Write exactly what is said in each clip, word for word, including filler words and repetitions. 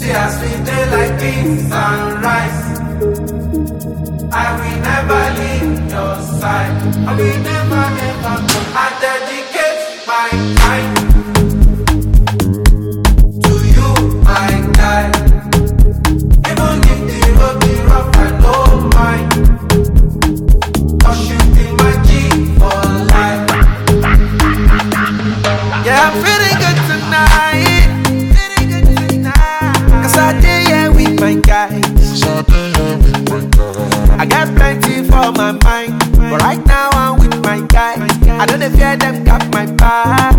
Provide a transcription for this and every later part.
See as we dey like beans and rice. I will never leave your side. I will never ever go. I dedicate my time to you, my guy. Even if the road be rough, I don't mind. Cause you be my G for life. Yeah, I'm feeling good tonight. Feeling good tonight. Cause I did here with my guys. I got plenty for my mind, but right now I'm with my guys. I don't fear them got my back.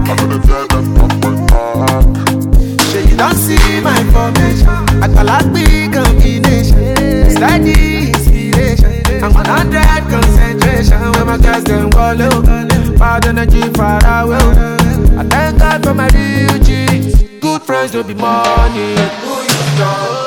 Sure you don't see my formation. I got like big combination. Steady inspiration. I'm one hundred concentration. When my guys them wallow, bad energy far away. I thank God for my real G's. Good friends don't be money. Who you know?